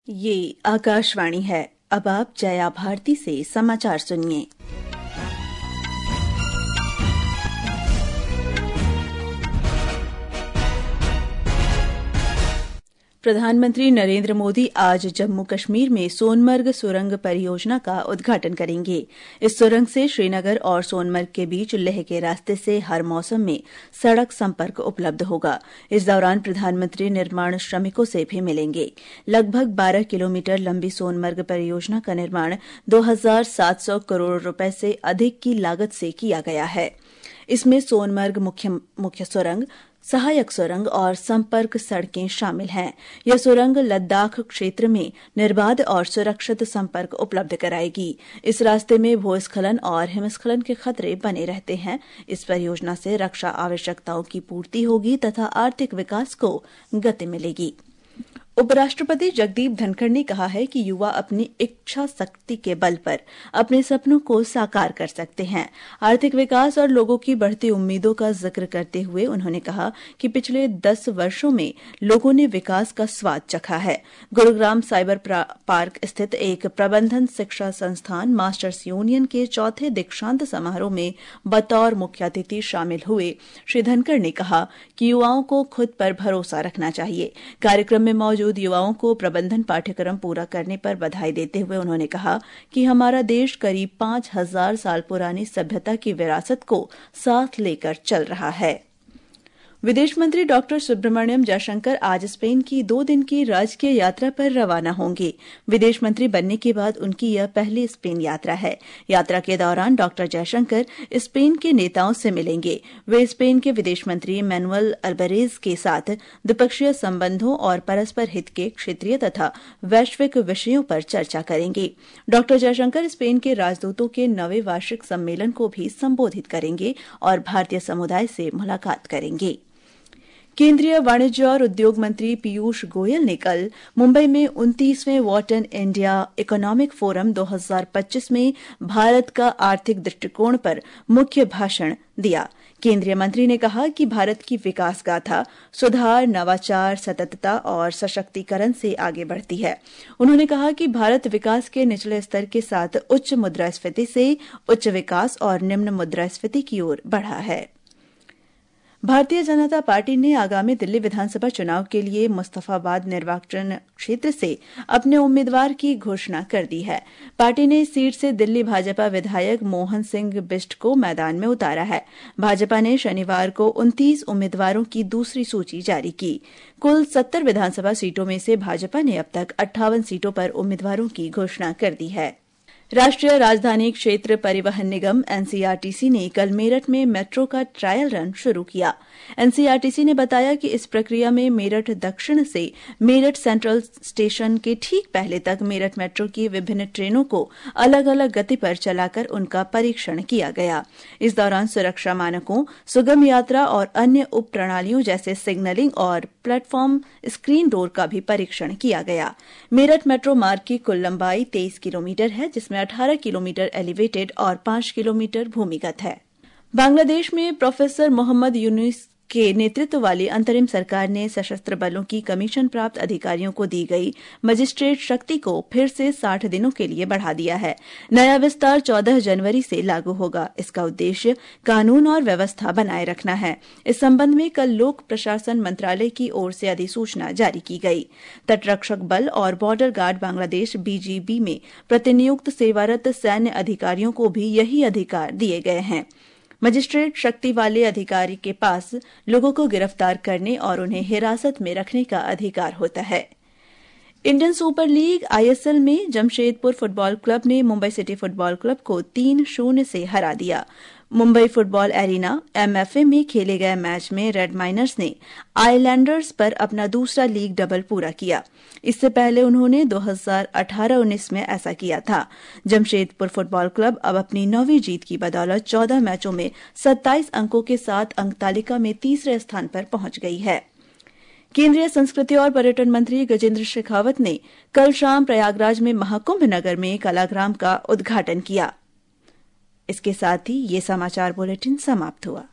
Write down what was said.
ये आकाशवाणी है। अब आप जया भारती से समाचार सुनिए। प्रधानमंत्री नरेंद्र मोदी आज जम्मू कश्मीर में सोनमर्ग सुरंग परियोजना का उद्घाटन करेंगे। इस सुरंग से श्रीनगर और सोनमर्ग के बीच लेह के रास्ते से हर मौसम में सड़क संपर्क उपलब्ध होगा। इस दौरान प्रधानमंत्री निर्माण श्रमिकों से भी मिलेंगे। लगभग 12 किलोमीटर लंबी सोनमर्ग परियोजना का निर्माण 2,700 करोड़ रुपए से अधिक की लागत से किया गया है। इसमें सोनमर्ग मुख्य सुरंग, सहायक सुरंग और संपर्क सड़कें शामिल हैं। यह सुरंग लद्दाख क्षेत्र में निर्बाध और सुरक्षित संपर्क उपलब्ध कराएगी। इस रास्ते में भूस्खलन और हिमस्खलन के खतरे बने रहते हैं। इस परियोजना से रक्षा आवश्यकताओं की पूर्ति होगी तथा आर्थिक विकास को गति मिलेगी। उपराष्ट्रपति जगदीप धनखड़ ने कहा है कि युवा अपनी इच्छा शक्ति के बल पर अपने सपनों को साकार कर सकते हैं। आर्थिक विकास और लोगों की बढ़ती उम्मीदों का जिक्र करते हुए उन्होंने कहा कि पिछले 10 वर्षों में लोगों ने विकास का स्वाद चखा है। गुरुग्राम साइबर पार्क स्थित एक प्रबंधन शिक्षा संस्थान मास्टर्स यूनियन के चौथे दीक्षांत समारोह में बतौर मुख्य अतिथि शामिल हुए श्री धनखड़ ने कहा कि युवाओं को खुद पर भरोसा रखना चाहिए। कार्यक्रम में मौजूद युवाओं को प्रबंधन पाठ्यक्रम पूरा करने पर बधाई देते हुए उन्होंने कहा कि हमारा देश करीब 5,000 साल पुरानी सभ्यता की विरासत को साथ लेकर चल रहा है। विदेश मंत्री डॉक्टर सुब्रमण्यम जयशंकर आज स्पेन की 2 दिन की राजकीय यात्रा पर रवाना होंगे। विदेश मंत्री बनने के बाद उनकी यह पहली स्पेन यात्रा है। यात्रा के दौरान डॉक्टर जयशंकर स्पेन के नेताओं से मिलेंगे। वे स्पेन के विदेश मंत्री मैनुअल अल्बारेज के साथ द्विपक्षीय संबंधों और परस्पर हित के क्षेत्रीय तथा वैश्विक विषयों पर चर्चा करेंगे। डॉक्टर जयशंकर स्पेन के राजदूतों के 9वें वार्षिक सम्मेलन को भी संबोधित करेंगे और भारतीय समुदाय से मुलाकात करेंगे। केंद्रीय वाणिज्य और उद्योग मंत्री पीयूष गोयल ने कल मुंबई में 29वें what in India economic forum 2025 में भारत का आर्थिक दृष्टिकोण पर मुख्य भाषण दिया। केंद्रीय मंत्री ने कहा कि भारत की विकास गाथा सुधार, नवाचार, सततता और सशक्तिकरण से आगे बढ़ती है। उन्होंने कहा कि भारत विकास के निचले स्तर के साथ उच्च मुद्रास्फीति से उच्च विकास और निम्न मुद्रास्फीति की ओर बढ़ा है। भारतीय जनता पार्टी ने आगामी दिल्ली विधानसभा चुनाव के लिए मुस्तफाबाद निर्वाचन क्षेत्र से अपने उम्मीदवार की घोषणा कर दी है। पार्टी ने इस सीट से दिल्ली भाजपा विधायक मोहन सिंह बिष्ट को मैदान में उतारा है। भाजपा ने शनिवार को 29 उम्मीदवारों की दूसरी सूची जारी की। कुल 70 विधानसभा सीटों में से भाजपा ने अब तक 58 सीटों पर उम्मीदवारों की घोषणा कर दी है। राष्ट्रीय राजधानी क्षेत्र परिवहन निगम एनसीआरटीसी ने कल मेरठ में मेट्रो का ट्रायल रन शुरू किया। एनसीआरटीसी ने बताया कि इस प्रक्रिया में मेरठ दक्षिण से मेरठ सेंट्रल स्टेशन के ठीक पहले तक मेरठ मेट्रो की विभिन्न ट्रेनों को अलग अलग गति पर चलाकर उनका परीक्षण किया गया। इस दौरान सुरक्षा मानकों, सुगम यात्रा और अन्य उप प्रणालियों जैसे सिग्नलिंग और प्लेटफॉर्म स्क्रीन डोर का भी परीक्षण किया गया। मेरठ मेट्रो मार्ग की कुल लंबाई 23 किलोमीटर है, जिसमें 18 किलोमीटर एलिवेटेड और 5 किलोमीटर भूमिगत है। बांग्लादेश में प्रोफेसर मोहम्मद यूनुस के नेतृत्व वाली अंतरिम सरकार ने सशस्त्र बलों की कमीशन प्राप्त अधिकारियों को दी गई मजिस्ट्रेट शक्ति को फिर से 60 दिनों के लिए बढ़ा दिया है। नया विस्तार 14 जनवरी से लागू होगा। इसका उद्देश्य कानून और व्यवस्था बनाए रखना है। इस संबंध में कल लोक प्रशासन मंत्रालय की ओर से अधिसूचना जारी की गई। तटरक्षक बल और बॉर्डर गार्ड बांग्लादेश बीजीबी में प्रतिनियुक्त सेवारत सैन्य अधिकारियों को भी यही अधिकार दिए गए हैं। मजिस्ट्रेट शक्ति वाले अधिकारी के पास लोगों को गिरफ्तार करने और उन्हें हिरासत में रखने का अधिकार होता है। इंडियन सुपर लीग आईएसएल में जमशेदपुर फुटबॉल क्लब ने मुंबई सिटी फुटबॉल क्लब को 3-0 से हरा दिया। मुंबई फुटबॉल एरिना एमएफए में खेले गए मैच में रेड माइनर्स ने आइलैंडर्स पर अपना दूसरा लीग डबल पूरा किया। इससे पहले उन्होंने 2018-19 में ऐसा किया था। जमशेदपुर फुटबॉल क्लब अब अपनी 9वीं जीत की बदौलत 14 मैचों में 27 अंकों के साथ अंक तालिका में तीसरे स्थान पर पहुंच गई है। केंद्रीय संस्कृति और पर्यटन मंत्री गजेंद्र शेखावत ने कल शाम प्रयागराज में महाकुंभ नगर में कलाग्राम का उद्घाटन किया। इसके साथ ही ये समाचार बुलेटिन समाप्त हुआ।